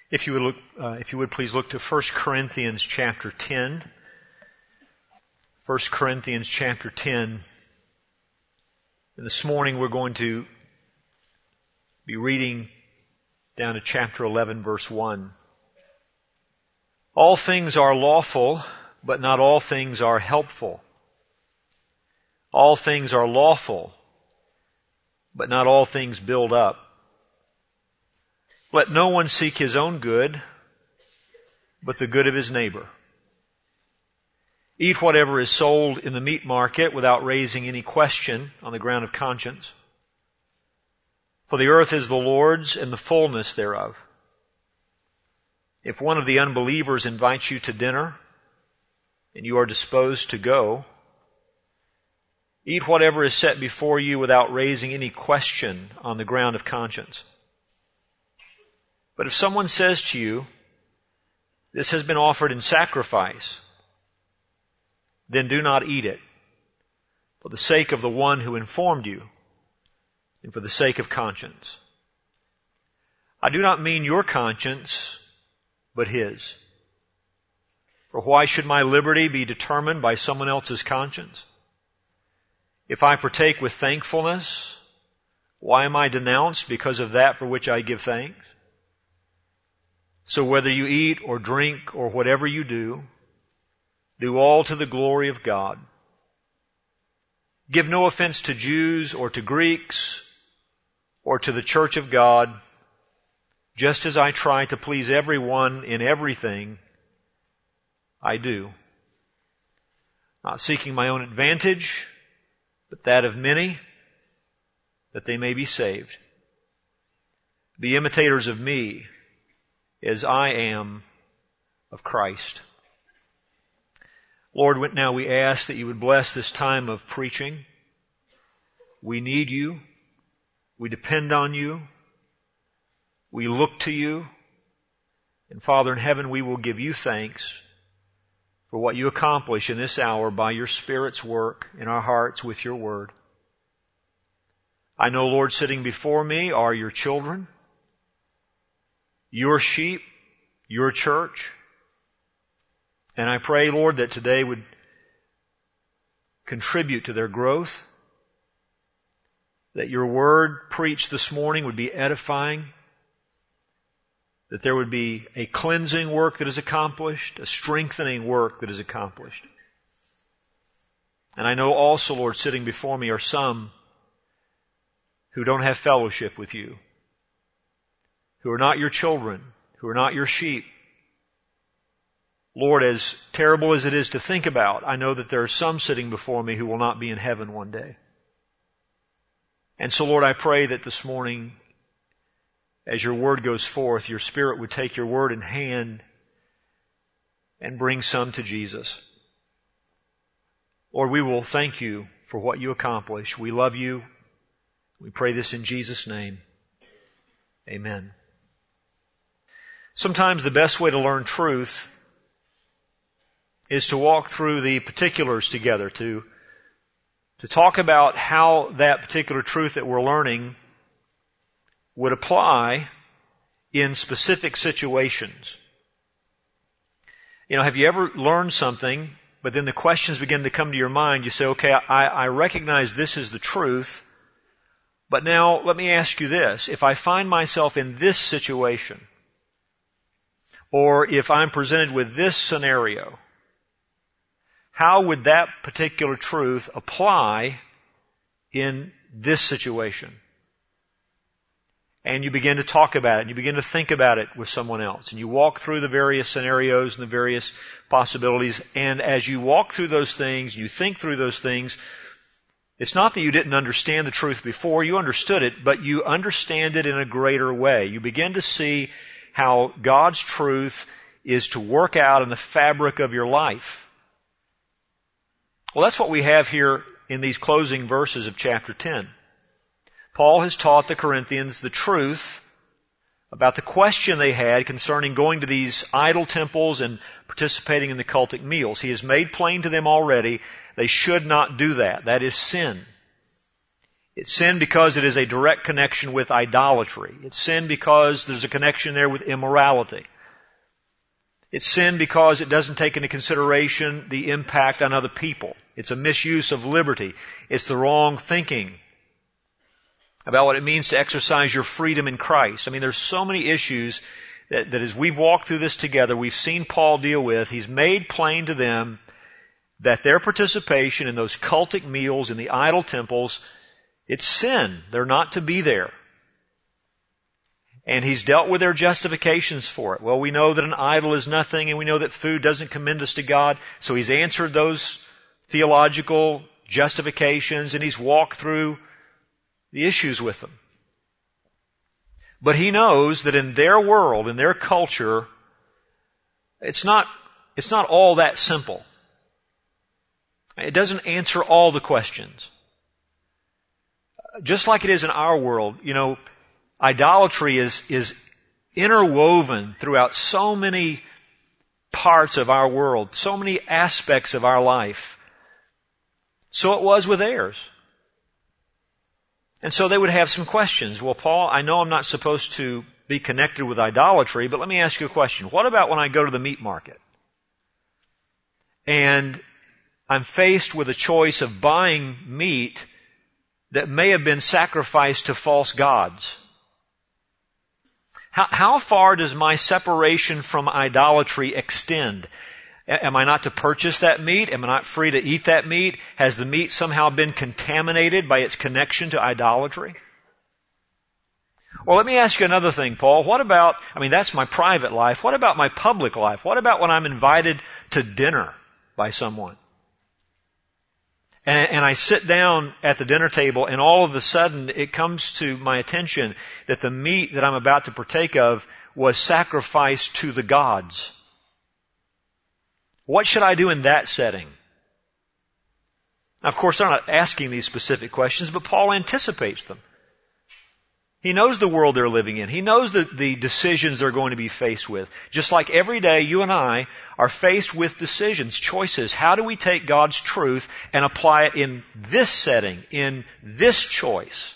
If you would please look to 1 Corinthians chapter 10. 1 Corinthians chapter 10. And this morning we're going to be reading down to chapter 11, verse 1. All things are lawful, but not all things are helpful. All things are lawful, but not all things build up. Let no one seek his own good, but the good of his neighbor. Eat whatever is sold in the meat market without raising any question on the ground of conscience. For the earth is the Lord's and the fullness thereof. If one of the unbelievers invites you to dinner, and you are disposed to go, eat whatever is set before you without raising any question on the ground of conscience. But if someone says to you, "This has been offered in sacrifice," then do not eat it, for the sake of the one who informed you, and for the sake of conscience. I do not mean your conscience, but his. For why should my liberty be determined by someone else's conscience? If I partake with thankfulness, why am I denounced because of that for which I give thanks? So whether you eat or drink or whatever you do all to the glory of God. Give no offense to Jews or to Greeks or to the church of God, just as I try to please everyone in everything I do. Not seeking my own advantage, but that of many, that they may be saved. Be imitators of me, as I am of Christ. Lord, now we ask that you would bless this time of preaching. We need you. We depend on you. We look to you. And Father in heaven, we will give you thanks for what you accomplish in this hour by your Spirit's work in our hearts with your word. I know, Lord, sitting before me are your children, your sheep, your church. And I pray, Lord, that today would contribute to their growth, that your word preached this morning would be edifying, that there would be a cleansing work that is accomplished, a strengthening work that is accomplished. And I know also, Lord, sitting before me are some who don't have fellowship with you, who are not your children, who are not your sheep. Lord, as terrible as it is to think about, I know that there are some sitting before me who will not be in heaven one day. And so, Lord, I pray that this morning, as your word goes forth, your Spirit would take your word in hand and bring some to Jesus. Lord, we will thank you for what you accomplish. We love you. We pray this in Jesus' name. Amen. Sometimes the best way to learn truth is to walk through the particulars together, to talk about how that particular truth that we're learning would apply in specific situations. You know, have you ever learned something, but then the questions begin to come to your mind? You say, okay, I recognize this is the truth, but now let me ask you this. If I find myself in this situation, or if I'm presented with this scenario, how would that particular truth apply in this situation? And you begin to talk about it, and you begin to think about it with someone else. And you walk through the various scenarios and the various possibilities. And as you walk through those things, you think through those things, it's not that you didn't understand the truth before. You understood it, but you understand it in a greater way. You begin to see how God's truth is to work out in the fabric of your life. Well, that's what we have here in these closing verses of chapter 10. Paul has taught the Corinthians the truth about the question they had concerning going to these idol temples and participating in the cultic meals. He has made plain to them already they should not do that. That is sin. It's sin because it is a direct connection with idolatry. It's sin because there's a connection there with immorality. It's sin because it doesn't take into consideration the impact on other people. It's a misuse of liberty. It's the wrong thinking about what it means to exercise your freedom in Christ. I mean, there's so many issues that as we've walked through this together, we've seen Paul deal with. He's made plain to them that their participation in those cultic meals in the idol temples, it's sin. They're not to be there. And he's dealt with their justifications for it. Well, we know that an idol is nothing, and we know that food doesn't commend us to God. So he's answered those theological justifications, and he's walked through the issues with them. But he knows that in their world, in their culture, it's not all that simple. It doesn't answer all the questions. Just like it is in our world, idolatry is interwoven throughout so many parts of our world, so many aspects of our life. So it was with theirs. And so they would have some questions. Well, Paul, I know I'm not supposed to be connected with idolatry, but let me ask you a question. What about when I go to the meat market and I'm faced with a choice of buying meat that may have been sacrificed to false gods? How far does my separation from idolatry extend? Am I not to purchase that meat? Am I not free to eat that meat? Has the meat somehow been contaminated by its connection to idolatry? Well, let me ask you another thing, Paul. That's my private life. What about my public life? What about when I'm invited to dinner by someone? And I sit down at the dinner table, and all of a sudden it comes to my attention that the meat that I'm about to partake of was sacrificed to the gods. What should I do in that setting? Now, of course, I'm not asking these specific questions, but Paul anticipates them. He knows the world they're living in. He knows the decisions they're going to be faced with. Just like every day, you and I are faced with decisions, choices. How do we take God's truth and apply it in this setting, in this choice?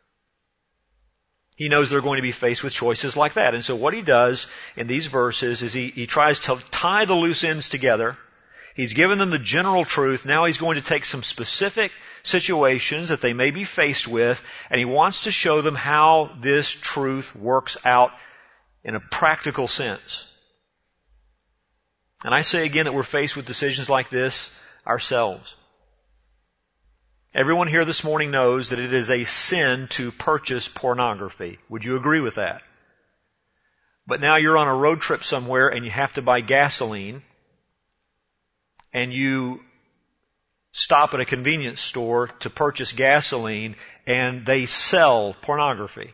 He knows they're going to be faced with choices like that. And so what he does in these verses is he tries to tie the loose ends together. He's given them the general truth. Now he's going to take some specific situations that they may be faced with, and he wants to show them how this truth works out in a practical sense. And I say again that we're faced with decisions like this ourselves. Everyone here this morning knows that it is a sin to purchase pornography. Would you agree with that? But now you're on a road trip somewhere and you have to buy gasoline, and you stop at a convenience store to purchase gasoline, and they sell pornography.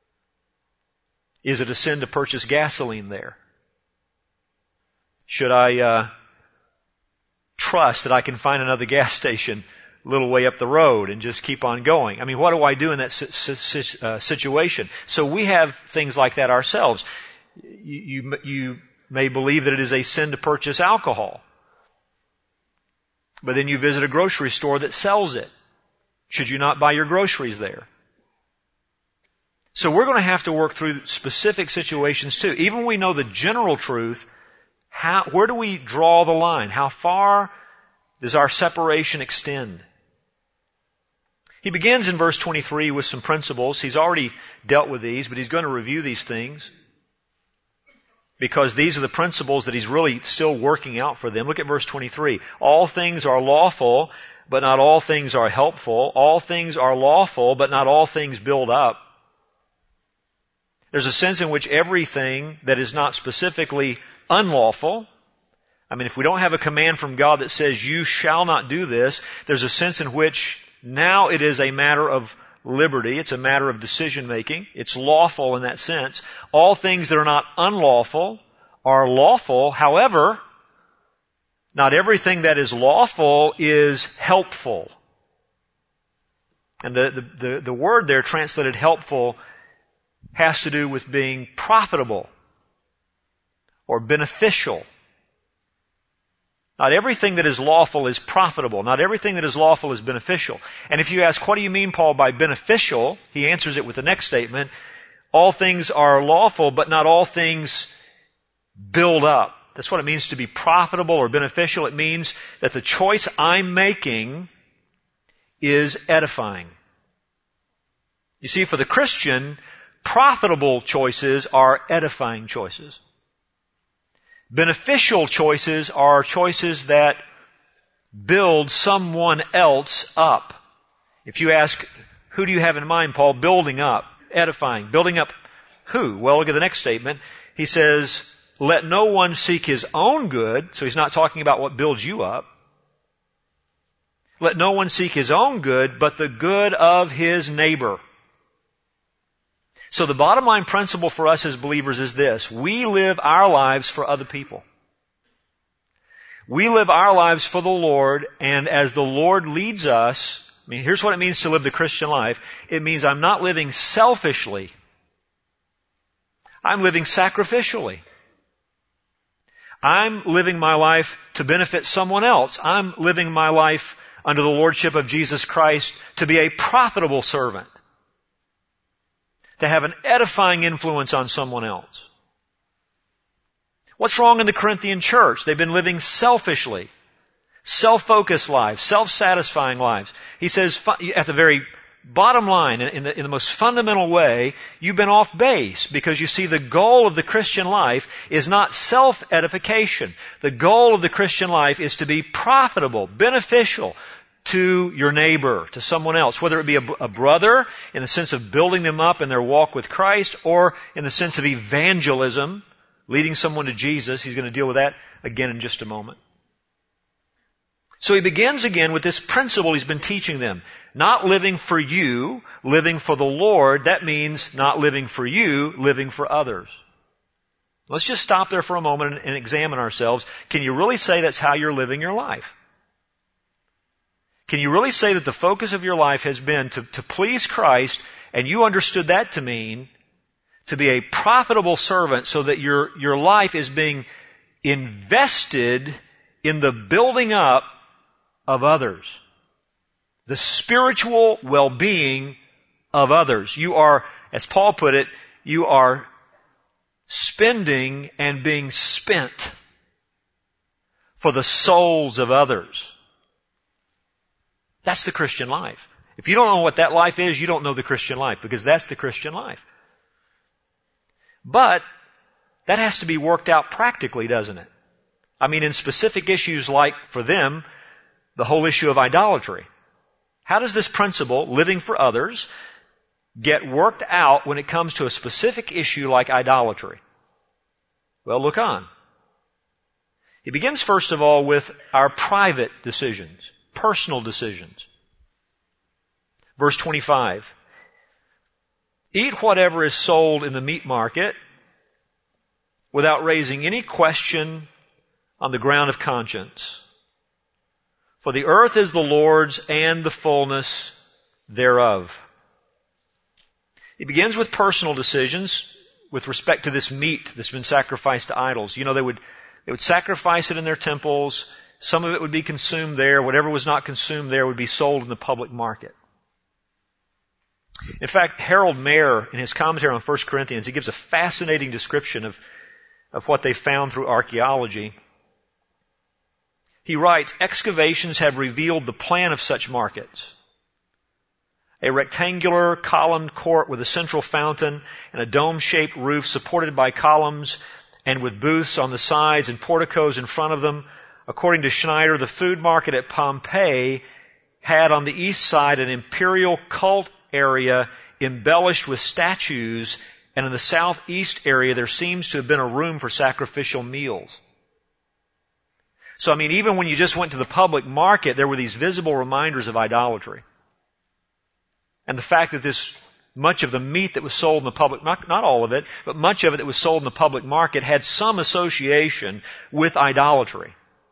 Is it a sin to purchase gasoline there? Should I trust that I can find another gas station a little way up the road and just keep on going? I mean, what do I do in that situation? So we have things like that ourselves. You may believe that it is a sin to purchase alcohol, but then you visit a grocery store that sells it. Should you not buy your groceries there? So we're going to have to work through specific situations too. Even when we know the general truth, where do we draw the line? How far does our separation extend? He begins in verse 23 with some principles. He's already dealt with these, but he's going to review these things, because these are the principles that he's really still working out for them. Look at verse 23. All things are lawful, but not all things are helpful. All things are lawful, but not all things build up. There's a sense in which everything that is not specifically unlawful, if we don't have a command from God that says you shall not do this, there's a sense in which now it is a matter of liberty. It's a matter of decision making. It's lawful in that sense. All things that are not unlawful are lawful. However, not everything that is lawful is helpful. And the word there translated helpful has to do with being profitable or beneficial. Not everything that is lawful is profitable. Not everything that is lawful is beneficial. And if you ask, what do you mean, Paul, by beneficial? He answers it with the next statement. All things are lawful, but not all things build up. That's what it means to be profitable or beneficial. It means that the choice I'm making is edifying. You see, for the Christian, profitable choices are edifying choices. Beneficial choices are choices that build someone else up. If you ask, who do you have in mind, Paul? Building up, edifying. Building up who? Well, look at the next statement. He says, let no one seek his own good. So he's not talking about what builds you up. Let no one seek his own good, but the good of his neighbor. So the bottom line principle for us as believers is this. We live our lives for other people. We live our lives for the Lord, and as the Lord leads us, here's what it means to live the Christian life. It means I'm not living selfishly. I'm living sacrificially. I'm living my life to benefit someone else. I'm living my life under the lordship of Jesus Christ to be a profitable servant, to have an edifying influence on someone else. What's wrong in the Corinthian church? They've been living selfishly, self-focused lives, self-satisfying lives. He says at the very bottom line, in the most fundamental way, you've been off base because you see the goal of the Christian life is not self-edification. The goal of the Christian life is to be profitable, beneficial to your neighbor, to someone else, whether it be a brother in the sense of building them up in their walk with Christ or in the sense of evangelism, leading someone to Jesus. He's going to deal with that again in just a moment. So he begins again with this principle he's been teaching them. Not living for you, living for the Lord. That means not living for you, living for others. Let's just stop there for a moment and examine ourselves. Can you really say that's how you're living your life? Can you really say that the focus of your life has been to please Christ, and you understood that to mean to be a profitable servant so that your life is being invested in the building up of others? The spiritual well-being of others. You are, as Paul put it, you are spending and being spent for the souls of others. That's the Christian life. If you don't know what that life is, you don't know the Christian life, because that's the Christian life. But that has to be worked out practically, doesn't it? In specific issues like, for them, the whole issue of idolatry. How does this principle, living for others, get worked out when it comes to a specific issue like idolatry? Well, look on. He begins first of all with our private decisions, personal decisions. Verse 25. Eat whatever is sold in the meat market without raising any question on the ground of conscience. For the earth is the Lord's and the fullness thereof. He begins with personal decisions with respect to this meat that's been sacrificed to idols. They would sacrifice it in their temples. Some of it would be consumed there. Whatever was not consumed there would be sold in the public market. In fact, Harold Mayer, in his commentary on 1 Corinthians, he gives a fascinating description of what they found through archaeology. He writes, excavations have revealed the plan of such markets. A rectangular columned court with a central fountain and a dome-shaped roof supported by columns and with booths on the sides and porticos in front of them. According to Schneider, the food market at Pompeii had on the east side an imperial cult area embellished with statues, and in the southeast area there seems to have been a room for sacrificial meals. So, even when you just went to the public market, there were these visible reminders of idolatry. And the fact that much of the meat that was sold in the public, not all of it, but much of it that was sold in the public market had some association with idolatry.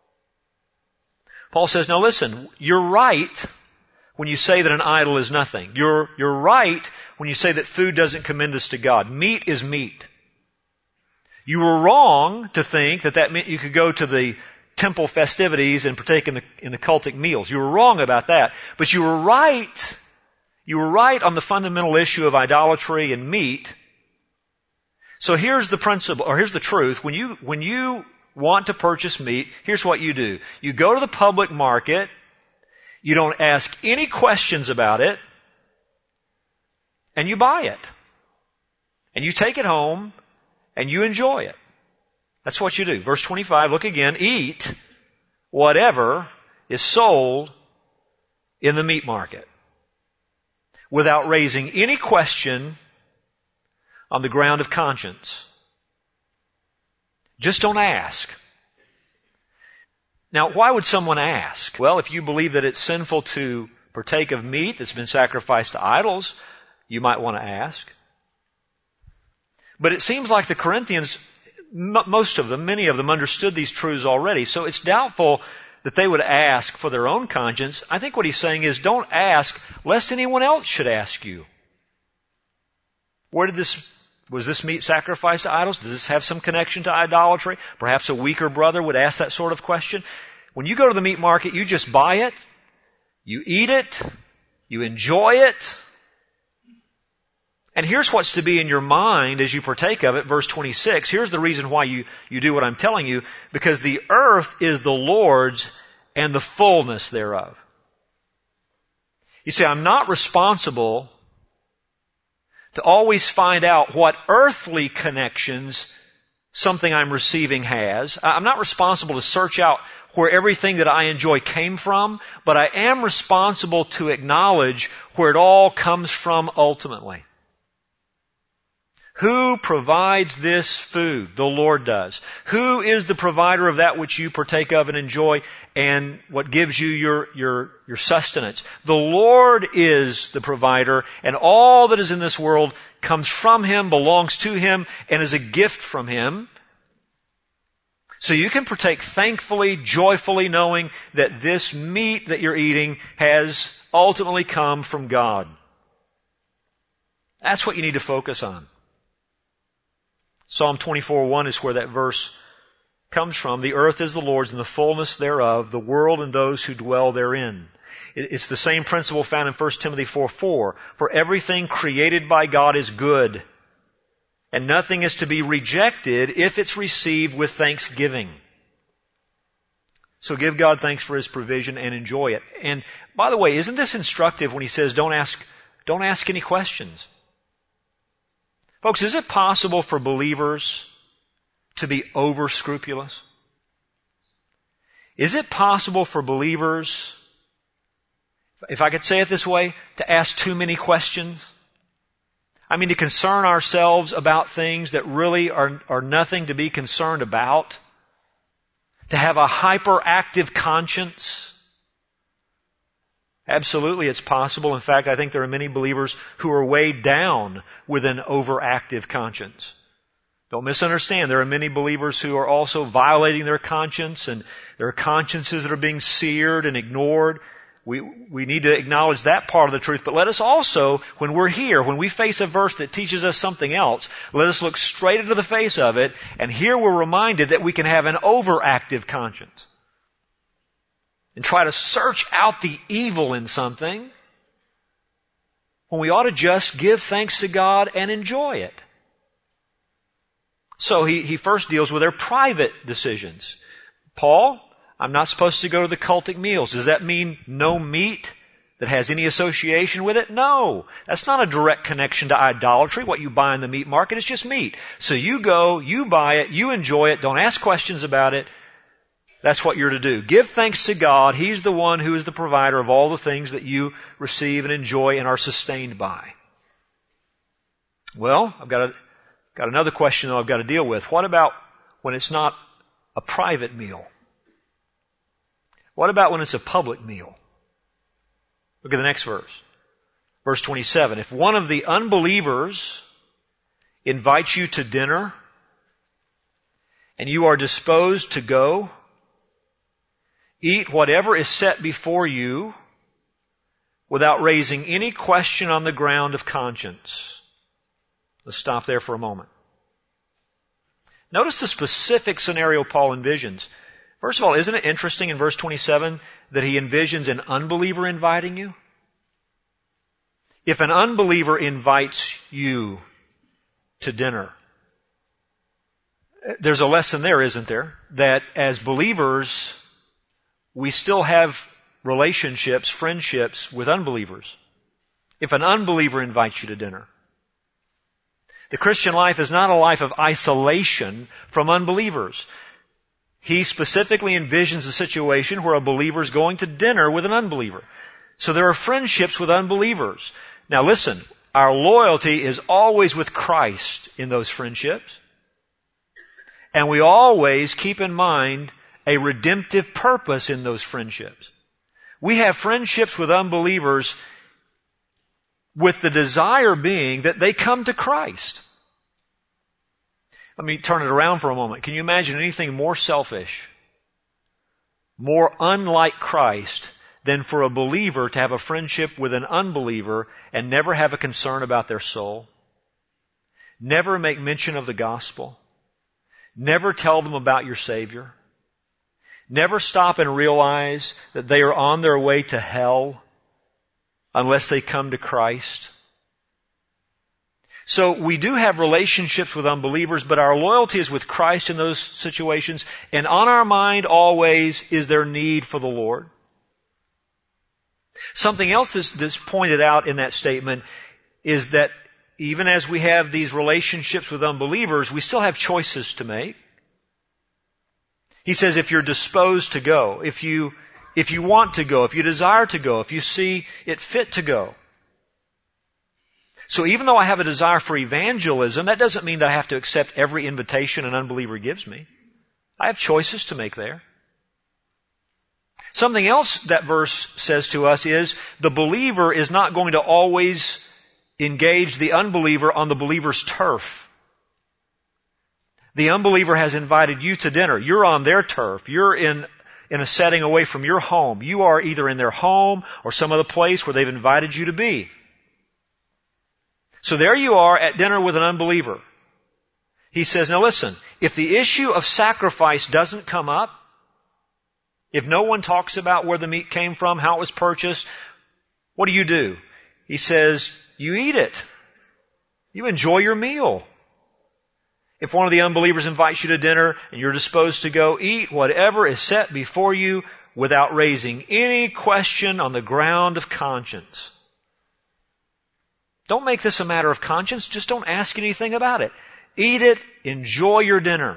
Paul says, now listen, you're right when you say that an idol is nothing. You're right when you say that food doesn't commend us to God. Meat is meat. You were wrong to think that meant you could go to the temple festivities and partake in the cultic meals. You were wrong about that. But you were right. You were right on the fundamental issue of idolatry and meat. So here's the principle, or here's the truth. When you want to purchase meat, here's what you do. You go to the public market. You don't ask any questions about it. And you buy it. And you take it home and you enjoy it. That's what you do. Verse 25, look again. Eat whatever is sold in the meat market without raising any question on the ground of conscience. Just don't ask. Now, why would someone ask? Well, if you believe that it's sinful to partake of meat that's been sacrificed to idols, you might want to ask. But it seems like the Corinthians, many of them understood these truths already, so it's doubtful that they would ask for their own conscience. I think what he's saying is don't ask lest anyone else should ask you. Was this meat sacrificed to idols? Does this have some connection to idolatry? Perhaps a weaker brother would ask that sort of question. When you go to the meat market, you just buy it, you eat it, you enjoy it. And here's what's to be in your mind as you partake of it, verse 26. Here's the reason why you do what I'm telling you. Because the earth is the Lord's and the fullness thereof. You see, I'm not responsible to always find out what earthly connections something I'm receiving has. I'm not responsible to search out where everything that I enjoy came from, but I am responsible to acknowledge where it all comes from ultimately. Who provides this food? The Lord does. Who is the provider of that which you partake of and enjoy and what gives you your sustenance? The Lord is the provider, and all that is in this world comes from Him, belongs to Him, and is a gift from Him. So you can partake thankfully, joyfully, knowing that this meat that you're eating has ultimately come from God. That's what you need to focus on. Psalm 24:1 is where that verse comes from. The earth is the Lord's and the fullness thereof, the world and those who dwell therein. It's the same principle found in 1 Timothy 4:4. For everything created by God is good, and nothing is to be rejected if it's received with thanksgiving. So give God thanks for His provision and enjoy it. And by the way, isn't this instructive when He says don't ask any questions? Folks, is it possible for believers to be over-scrupulous? Is it possible for believers, if I could say it this way, to ask too many questions? I mean, to concern ourselves about things that really are nothing to be concerned about? To have a hyperactive conscience? Absolutely, it's possible. In fact, I think there are many believers who are weighed down with an overactive conscience. Don't misunderstand. There are many believers who are also violating their conscience, and there are consciences that are being seared and ignored. We need to acknowledge that part of the truth. But let us also, when we're here, when we face a verse that teaches us something else, let us look straight into the face of it, and here we're reminded that we can have an overactive conscience. And try to search out the evil in something when we ought to just give thanks to God and enjoy it. So he first deals with their private decisions. Paul, I'm not supposed to go to the cultic meals. Does that mean no meat that has any association with it? No. That's not a direct connection to idolatry. What you buy in the meat market is just meat. So you go, you buy it, you enjoy it, don't ask questions about it. That's what you're to do. Give thanks to God. He's the one who is the provider of all the things that you receive and enjoy and are sustained by. Well, I've got another question that I've got to deal with. What about when it's not a private meal? What about when it's a public meal? Look at the next verse. Verse 27. If one of the unbelievers invites you to dinner and you are disposed to go, eat whatever is set before you without raising any question on the ground of conscience. Let's stop there for a moment. Notice the specific scenario Paul envisions. First of all, isn't it interesting in verse 27 that he envisions an unbeliever inviting you? If an unbeliever invites you to dinner, there's a lesson there, isn't there? That as believers, we still have relationships, friendships with unbelievers. If an unbeliever invites you to dinner. The Christian life is not a life of isolation from unbelievers. He specifically envisions a situation where a believer is going to dinner with an unbeliever. So there are friendships with unbelievers. Now listen, our loyalty is always with Christ in those friendships. And we always keep in mind a redemptive purpose in those friendships. We have friendships with unbelievers with the desire being that they come to Christ. Let me turn it around for a moment. Can you imagine anything more selfish, more unlike Christ, than for a believer to have a friendship with an unbeliever and never have a concern about their soul? Never make mention of the gospel? Never tell them about your Savior? Never stop and realize that they are on their way to hell unless they come to Christ? So we do have relationships with unbelievers, but our loyalty is with Christ in those situations. And on our mind always is their need for the Lord. Something else that's pointed out in that statement is that even as we have these relationships with unbelievers, we still have choices to make. He says if you're disposed to go, if you want to go, if you desire to go, if you see it fit to go. So even though I have a desire for evangelism, that doesn't mean that I have to accept every invitation an unbeliever gives me. I have choices to make there. Something else that verse says to us is the believer is not going to always engage the unbeliever on the believer's turf. The unbeliever has invited you to dinner. You're on their turf. You're in a setting away from your home. You are either in their home or some other place where they've invited you to be. So there you are at dinner with an unbeliever. He says, now listen, if the issue of sacrifice doesn't come up, if no one talks about where the meat came from, how it was purchased, what do? He says, you eat it. You enjoy your meal. If one of the unbelievers invites you to dinner and you're disposed to go, eat whatever is set before you without raising any question on the ground of conscience. Don't make this a matter of conscience. Just don't ask anything about it. Eat it. Enjoy your dinner.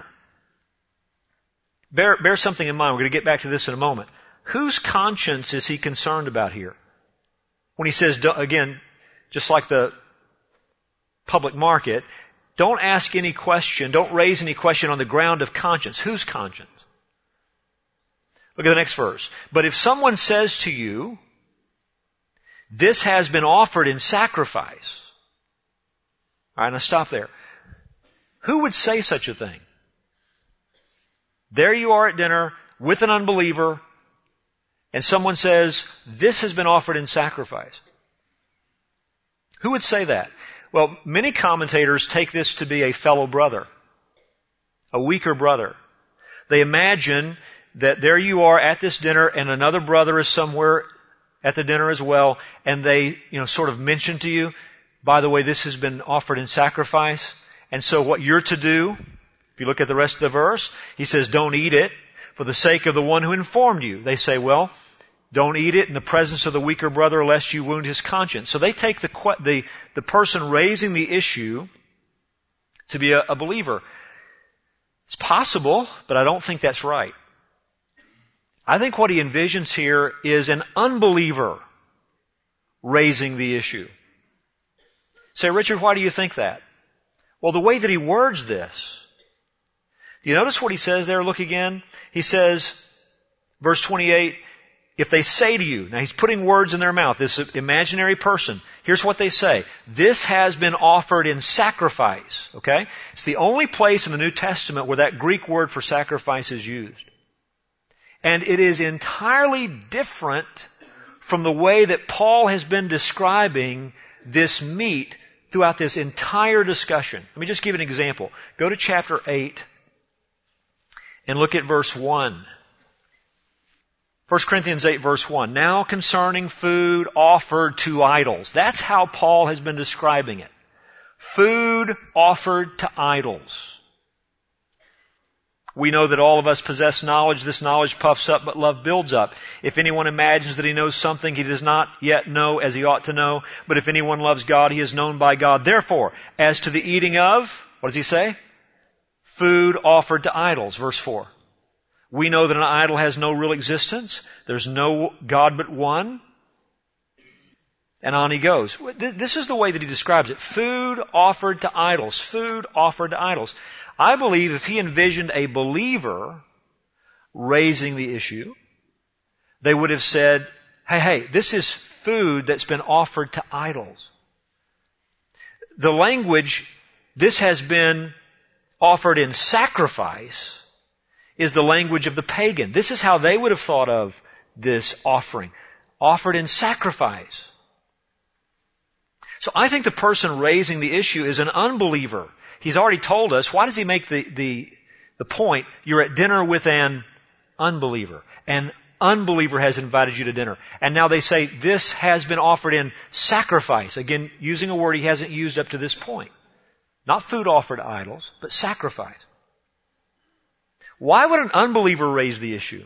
Bear something in mind. We're going to get back to this in a moment. Whose conscience is he concerned about here? When he says, again, just like the public market, don't ask any question, don't raise any question on the ground of conscience. Whose conscience? Look at the next verse. But if someone says to you, this has been offered in sacrifice. All right, now stop there. Who would say such a thing? There you are at dinner with an unbeliever, and someone says, this has been offered in sacrifice. Who would say that? Well, many commentators take this to be a fellow brother, a weaker brother. They imagine that there you are at this dinner and another brother is somewhere at the dinner as well, and they, sort of mention to you, by the way, this has been offered in sacrifice. And so what you're to do, if you look at the rest of the verse, he says, don't eat it for the sake of the one who informed you. They say, well, don't eat it in the presence of the weaker brother lest you wound his conscience. So they take the person raising the issue to be a believer. It's possible, but I don't think that's right. I think what he envisions here is an unbeliever raising the issue. Say, Richard, why do you think that? Well, the way that he words this, do you notice what he says there? Look again. He says, verse 28, if they say to you, now he's putting words in their mouth, this imaginary person, here's what they say. This has been offered in sacrifice. Okay? It's the only place in the New Testament where that Greek word for sacrifice is used. And it is entirely different from the way that Paul has been describing this meat throughout this entire discussion. Let me just give an example. Go to chapter 8 and look at verse 1. 1 Corinthians 8 verse 1. Now concerning food offered to idols. That's how Paul has been describing it. Food offered to idols. We know that all of us possess knowledge. This knowledge puffs up, but love builds up. If anyone imagines that he knows something, he does not yet know as he ought to know. But if anyone loves God, he is known by God. Therefore, as to the eating of, what does he say? Food offered to idols, verse 4. We know that an idol has no real existence. There's no God but one. And on he goes. This is the way that he describes it. Food offered to idols. Food offered to idols. I believe if he envisioned a believer raising the issue, they would have said, hey, this is food that's been offered to idols. The language, this has been offered in sacrifice, is the language of the pagan. This is how they would have thought of this offering. Offered in sacrifice. So I think the person raising the issue is an unbeliever. He's already told us. Why does he make the point? You're at dinner with an unbeliever. An unbeliever has invited you to dinner. And now they say this has been offered in sacrifice. Again, using a word he hasn't used up to this point. Not food offered to idols, but sacrifice. Why would an unbeliever raise the issue?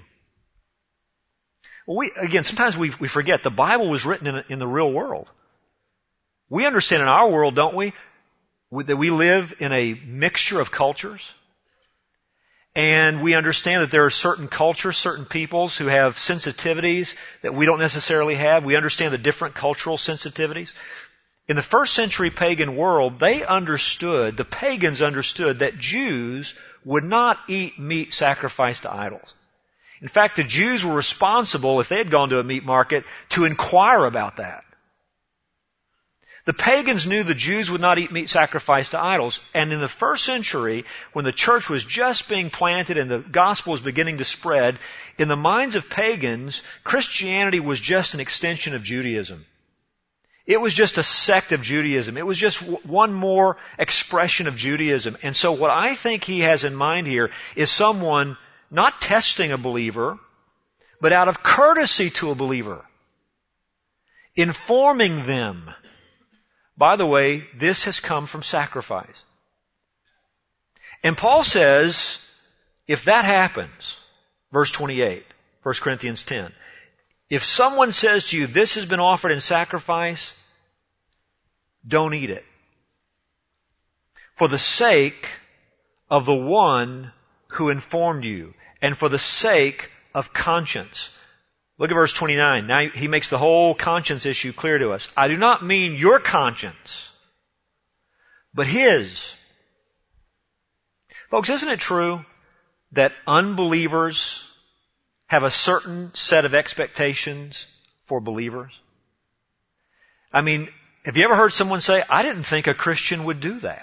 Well, sometimes we forget the Bible was written in the real world. We understand in our world, don't we, that we live in a mixture of cultures. And we understand that there are certain cultures, certain peoples who have sensitivities that we don't necessarily have. We understand the different cultural sensitivities. In the first century pagan world, the pagans understood that Jews would not eat meat sacrificed to idols. In fact, the Jews were responsible, if they had gone to a meat market, to inquire about that. The pagans knew the Jews would not eat meat sacrificed to idols. And in the first century, when the church was just being planted and the gospel was beginning to spread, in the minds of pagans, Christianity was just an extension of Judaism. It was just a sect of Judaism. It was just one more expression of Judaism. And so what I think he has in mind here is someone not testing a believer, but out of courtesy to a believer, informing them. By the way, this has come from sacrifice. And Paul says, if that happens, verse 28, 1 Corinthians 10, if someone says to you, this has been offered in sacrifice, don't eat it. For the sake of the one who informed you, and for the sake of conscience. Look at verse 29. Now he makes the whole conscience issue clear to us. I do not mean your conscience, but his. Folks, isn't it true that unbelievers have a certain set of expectations for believers? I mean, have you ever heard someone say, I didn't think a Christian would do that?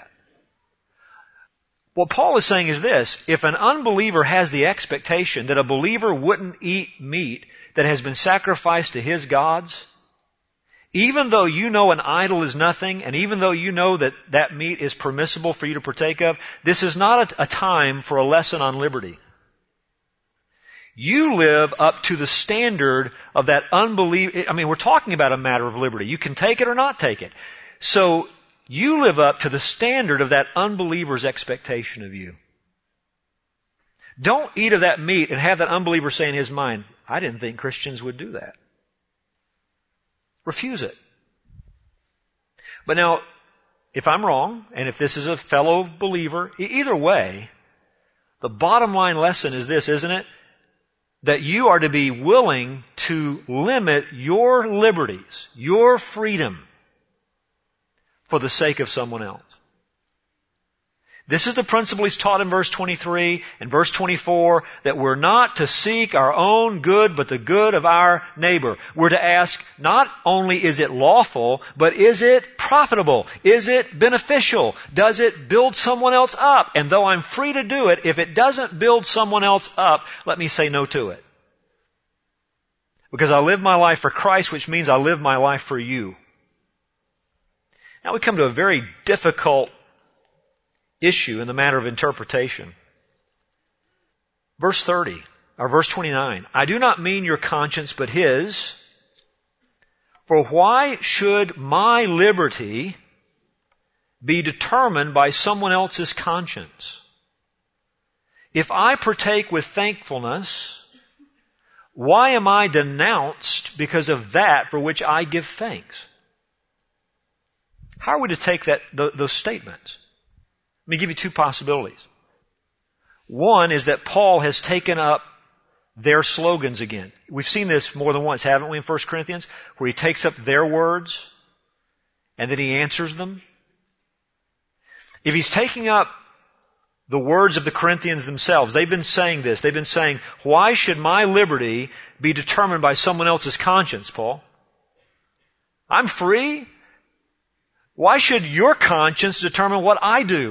What Paul is saying is this: if an unbeliever has the expectation that a believer wouldn't eat meat that has been sacrificed to his gods, even though you know an idol is nothing, and even though you know that that meat is permissible for you to partake of, this is not a time for a lesson on liberty. You live up to the standard of that unbelief. I mean, we're talking about a matter of liberty. You can take it or not take it. So you live up to the standard of that unbeliever's expectation of you. Don't eat of that meat and have that unbeliever say in his mind, I didn't think Christians would do that. Refuse it. But now, if I'm wrong, and if this is a fellow believer, either way, the bottom line lesson is this, isn't it? That you are to be willing to limit your liberties, your freedom, for the sake of someone else. This is the principle he's taught in verse 23 and verse 24, that we're not to seek our own good, but the good of our neighbor. We're to ask, not only is it lawful, but is it profitable? Is it beneficial? Does it build someone else up? And though I'm free to do it, if it doesn't build someone else up, let me say no to it. Because I live my life for Christ, which means I live my life for you. Now we come to a very difficult issue in the matter of interpretation. Verse 30. or verse 29, I do not mean your conscience, but his. For why should my liberty be determined by someone else's conscience? If I partake with thankfulness, why am I denounced because of that for which I give thanks? How are we to take those statements? Let me give you two possibilities. One is that Paul has taken up their slogans again. We've seen this more than once, haven't we, in 1 Corinthians, where he takes up their words and then he answers them. If he's taking up the words of the Corinthians themselves, they've been saying this. They've been saying, why should my liberty be determined by someone else's conscience, Paul? I'm free. Why should your conscience determine what I do?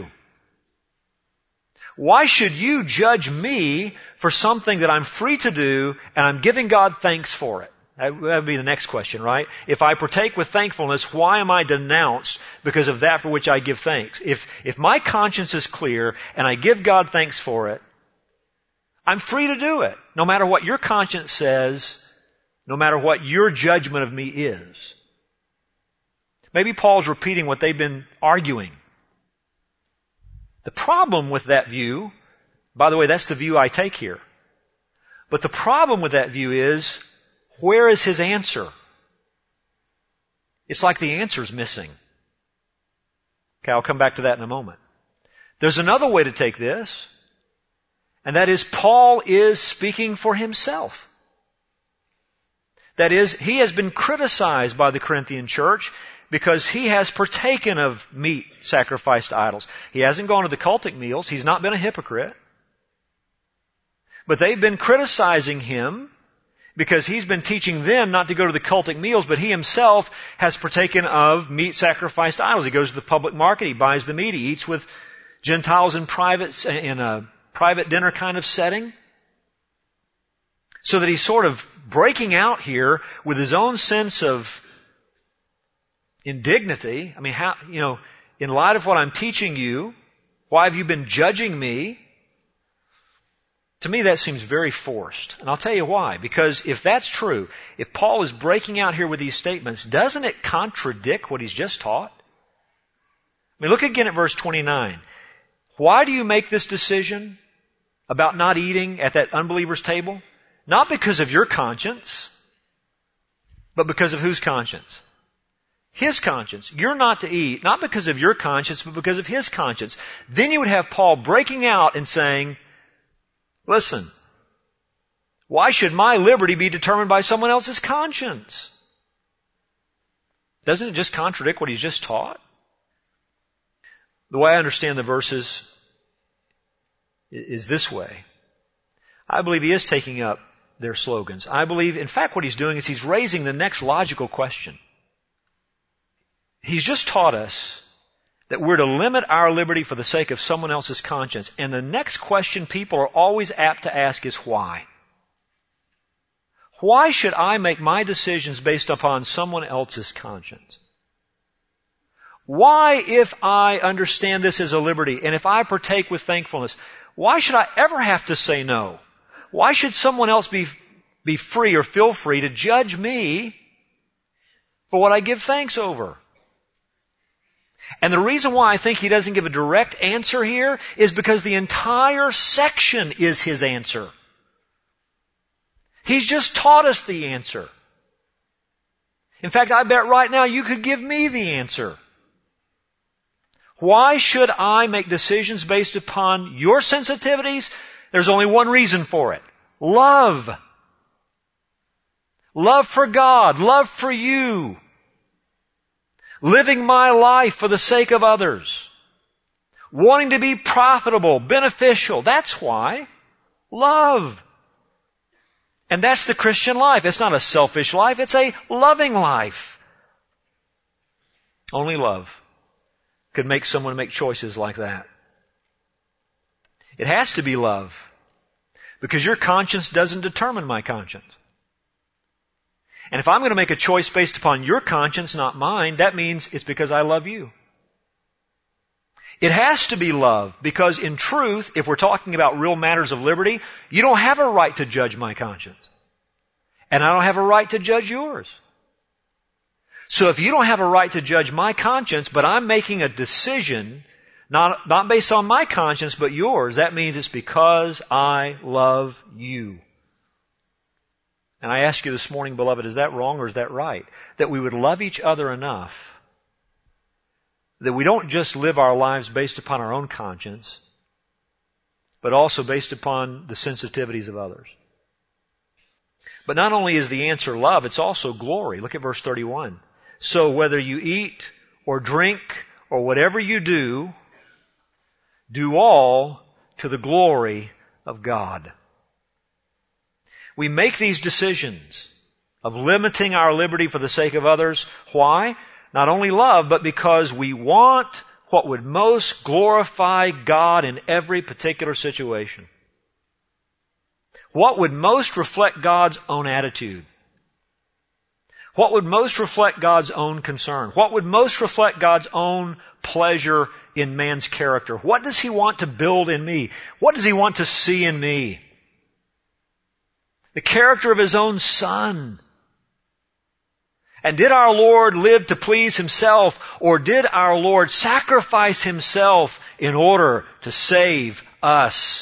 Why should you judge me for something that I'm free to do and I'm giving God thanks for it? That would be the next question, right? If I partake with thankfulness, why am I denounced because of that for which I give thanks? If my conscience is clear and I give God thanks for it, I'm free to do it, no matter what your conscience says, no matter what your judgment of me is. Maybe Paul's repeating what they've been arguing. The problem with that view, by the way, that's the view I take here. But the problem with that view is, where is his answer? It's like the answer's missing. Okay, I'll come back to that in a moment. There's another way to take this, and that is Paul is speaking for himself. That is, he has been criticized by the Corinthian church because he has partaken of meat sacrificed to idols. He hasn't gone to the cultic meals. He's not been a hypocrite. But they've been criticizing him because he's been teaching them not to go to the cultic meals, but he himself has partaken of meat sacrificed to idols. He goes to the public market, he buys the meat, he eats with Gentiles in a private dinner kind of setting. So that he's sort of breaking out here with his own sense of indignity. I mean, in light of what I'm teaching you, why have you been judging me? To me, that seems very forced. And I'll tell you why. Because if that's true, if Paul is breaking out here with these statements, doesn't it contradict what he's just taught? I mean, look again at verse 29. Why do you make this decision about not eating at that unbeliever's table? Not because of your conscience, but because of whose conscience? His conscience. You're not to eat, not because of your conscience, but because of his conscience. Then you would have Paul breaking out and saying, listen, why should my liberty be determined by someone else's conscience? Doesn't it just contradict what he's just taught? The way I understand the verses is this way. I believe he is taking up their slogans. I believe, in fact, what he's doing is he's raising the next logical question. He's just taught us that we're to limit our liberty for the sake of someone else's conscience. And the next question people are always apt to ask is why? Why should I make my decisions based upon someone else's conscience? Why, if I understand this as a liberty, and if I partake with thankfulness, why should I ever have to say no? Why should someone else be free or feel free to judge me for what I give thanks over? And the reason why I think he doesn't give a direct answer here is because the entire section is his answer. He's just taught us the answer. In fact, I bet right now you could give me the answer. Why should I make decisions based upon your sensitivities? There's only one reason for it. Love. Love for God. Love for you. Living my life for the sake of others. Wanting to be profitable, beneficial. That's why. Love. And that's the Christian life. It's not a selfish life. It's a loving life. Only love could make someone make choices like that. It has to be love. Because your conscience doesn't determine my conscience. And if I'm going to make a choice based upon your conscience, not mine, that means it's because I love you. It has to be love, because in truth, if we're talking about real matters of liberty, you don't have a right to judge my conscience. And I don't have a right to judge yours. So if you don't have a right to judge my conscience, but I'm making a decision, not based on my conscience, but yours, that means it's because I love you. And I ask you this morning, beloved, is that wrong or is that right? That we would love each other enough that we don't just live our lives based upon our own conscience, but also based upon the sensitivities of others. But not only is the answer love, it's also glory. Look at verse 31. So whether you eat or drink or whatever you do, do all to the glory of God. We make these decisions of limiting our liberty for the sake of others. Why? Not only love, but because we want what would most glorify God in every particular situation. What would most reflect God's own attitude? What would most reflect God's own concern? What would most reflect God's own pleasure in man's character? What does He want to build in me? What does He want to see in me? The character of His own Son. And did our Lord live to please Himself, or did our Lord sacrifice Himself in order to save us?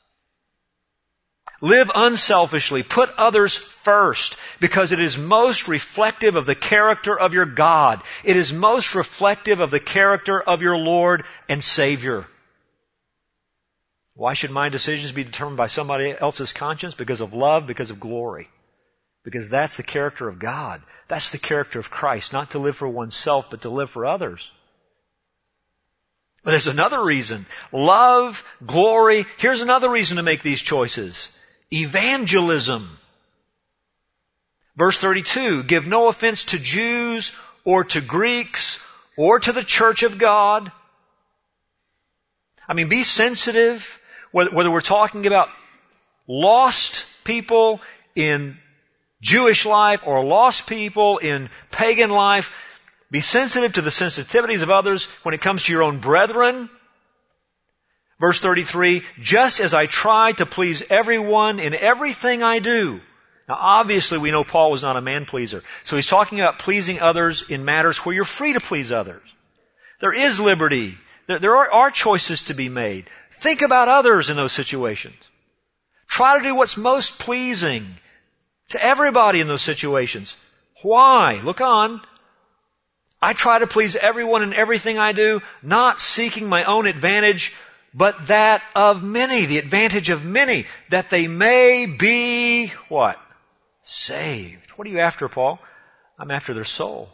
Live unselfishly. Put others first, because it is most reflective of the character of your God. It is most reflective of the character of your Lord and Savior. Why should my decisions be determined by somebody else's conscience? Because of love, because of glory. Because that's the character of God. That's the character of Christ. Not to live for oneself, but to live for others. But there's another reason. Love, glory. Here's another reason to make these choices. Evangelism. Verse 32, give no offense to Jews or to Greeks or to the church of God. I mean, be sensitive, whether we're talking about lost people in Jewish life or lost people in pagan life. Be sensitive to the sensitivities of others when it comes to your own brethren. Verse 33, just as I try to please everyone in everything I do. Now obviously we know Paul was not a man-pleaser. So he's talking about pleasing others in matters where you're free to please others. There is liberty. There are choices to be made. Think about others in those situations. Try to do what's most pleasing to everybody in those situations. Why? Look on. I try to please everyone in everything I do, not seeking my own advantage, but that of many, the advantage of many, that they may be, what? Saved. What are you after, Paul? I'm after their soul.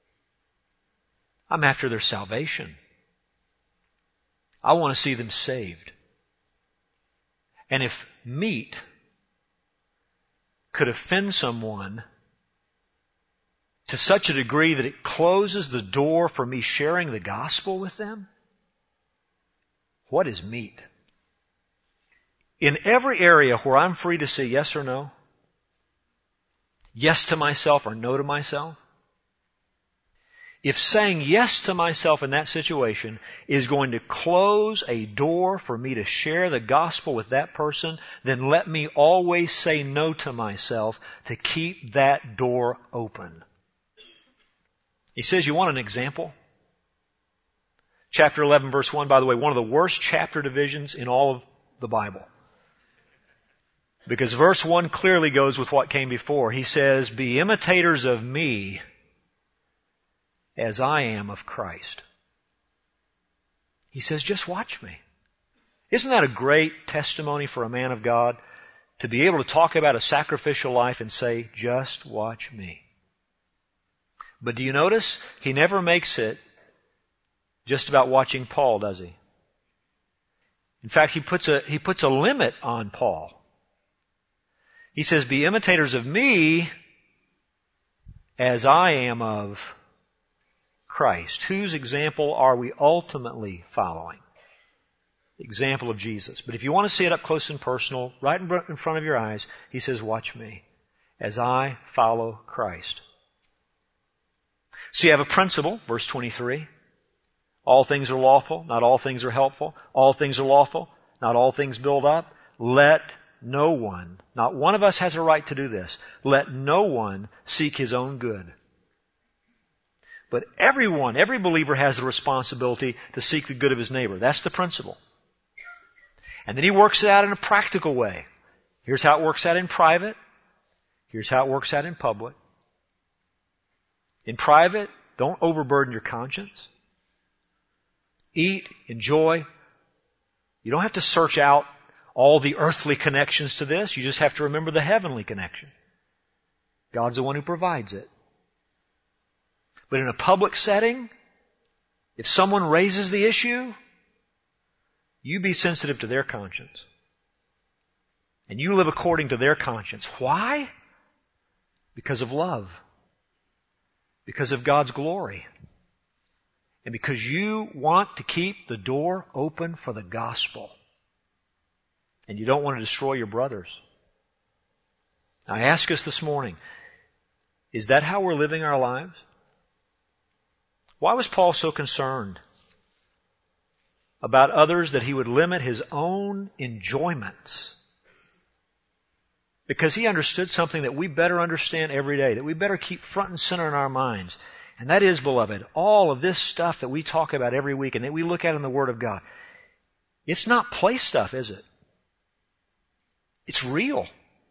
I'm after their salvation. I want to see them saved. And if meat could offend someone to such a degree that it closes the door for me sharing the gospel with them, what is meat? In every area where I'm free to say yes or no, yes to myself or no to myself, if saying yes to myself in that situation is going to close a door for me to share the gospel with that person, then let me always say no to myself to keep that door open. He says, you want an example? Chapter 11, verse 1, by the way, one of the worst chapter divisions in all of the Bible. Because verse 1 clearly goes with what came before. He says, be imitators of me as I am of Christ. He says, just watch me. Isn't that a great testimony for a man of God? To be able to talk about a sacrificial life and say, just watch me. But do you notice? He never makes it just about watching Paul, does he? In fact, he puts a limit on Paul. He says, be imitators of me as I am of Christ. Whose example are we ultimately following? The example of Jesus. But if you want to see it up close and personal, right in front of your eyes, he says, watch me as I follow Christ. So you have a principle, verse 23. All things are lawful, not all things are helpful. All things are lawful, not all things build up. Let no one, not one of us has a right to do this, let no one seek his own good. But everyone, every believer has the responsibility to seek the good of his neighbor. That's the principle. And then he works it out in a practical way. Here's how it works out in private. Here's how it works out in public. In private, don't overburden your conscience. Eat, enjoy. You don't have to search out all the earthly connections to this. You just have to remember the heavenly connection. God's the one who provides it. But in a public setting, if someone raises the issue, you be sensitive to their conscience. And you live according to their conscience. Why? Because of love. Because of God's glory. And because you want to keep the door open for the gospel. And you don't want to destroy your brothers. I ask us this morning, is that how we're living our lives? Why was Paul so concerned about others that he would limit his own enjoyments? Because he understood something that we better understand every day, that we better keep front and center in our minds. And that is, beloved, all of this stuff that we talk about every week and that we look at in the Word of God, it's not play stuff, is it? It's real.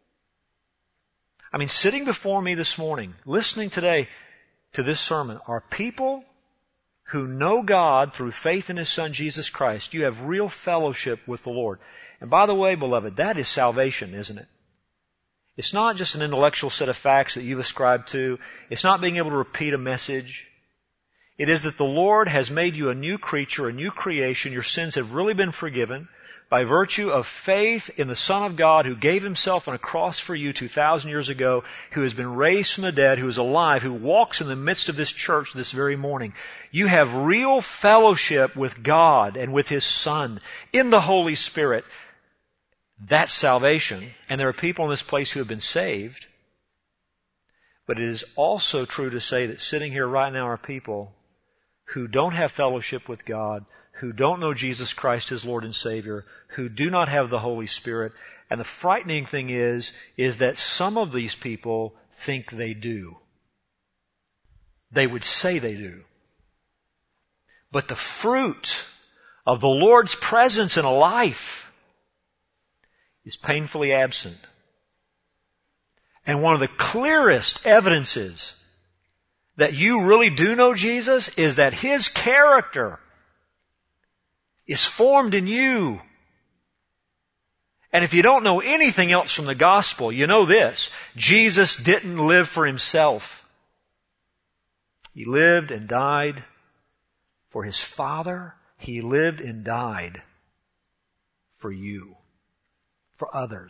I mean, sitting before me this morning, listening today to this sermon, are people who know God through faith in His Son, Jesus Christ. You have real fellowship with the Lord. And by the way, beloved, that is salvation, isn't it? It's not just an intellectual set of facts that you've ascribed to. It's not being able to repeat a message. It is that the Lord has made you a new creature, a new creation. Your sins have really been forgiven by virtue of faith in the Son of God who gave Himself on a cross for you 2,000 years ago, who has been raised from the dead, who is alive, who walks in the midst of this church this very morning. You have real fellowship with God and with His Son in the Holy Spirit. That's salvation. And there are people in this place who have been saved. But it is also true to say that sitting here right now are people who don't have fellowship with God, who don't know Jesus Christ as Lord and Savior, who do not have the Holy Spirit. And the frightening thing is that some of these people think they do. They would say they do. But the fruit of the Lord's presence in a life is painfully absent. And one of the clearest evidences that you really do know Jesus is that His character is formed in you. And if you don't know anything else from the gospel, you know this: Jesus didn't live for Himself. He lived and died for His Father. He lived and died for you, for others.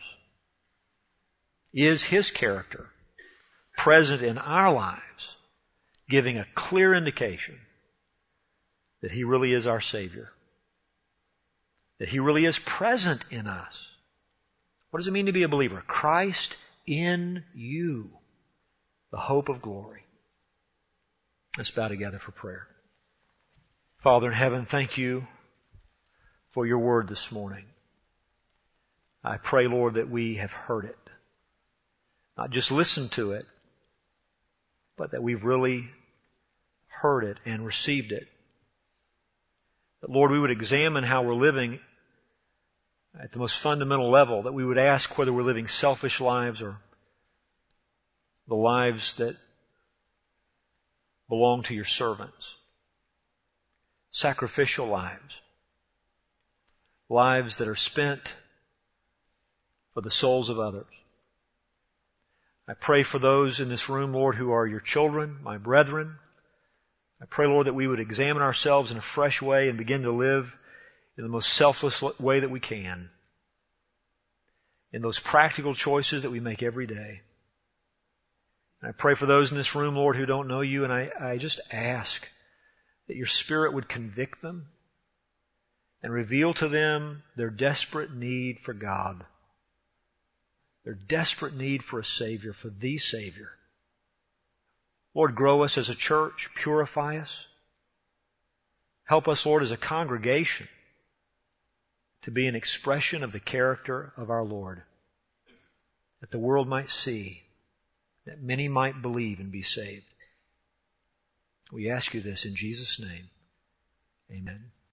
Is His character present in our lives, giving a clear indication that He really is our Savior? That He really is present in us? What does it mean to be a believer? Christ in you, the hope of glory. Let's bow together for prayer. Father in heaven, thank You for Your word this morning. I pray, Lord, that we have heard it. Not just listened to it, but that we've really heard it and received it. That, Lord, we would examine how we're living at the most fundamental level, that we would ask whether we're living selfish lives or the lives that belong to Your servants. Sacrificial lives. Lives that are spent for the souls of others. I pray for those in this room, Lord, who are Your children, my brethren. I pray, Lord, that we would examine ourselves in a fresh way and begin to live in the most selfless way that we can, in those practical choices that we make every day. And I pray for those in this room, Lord, who don't know You, and I just ask that Your Spirit would convict them and reveal to them their desperate need for God, their desperate need for a Savior, for the Savior. Lord, grow us as a church, purify us. Help us, Lord, as a congregation to be an expression of the character of our Lord, that the world might see, that many might believe and be saved. We ask you this in Jesus' name. Amen.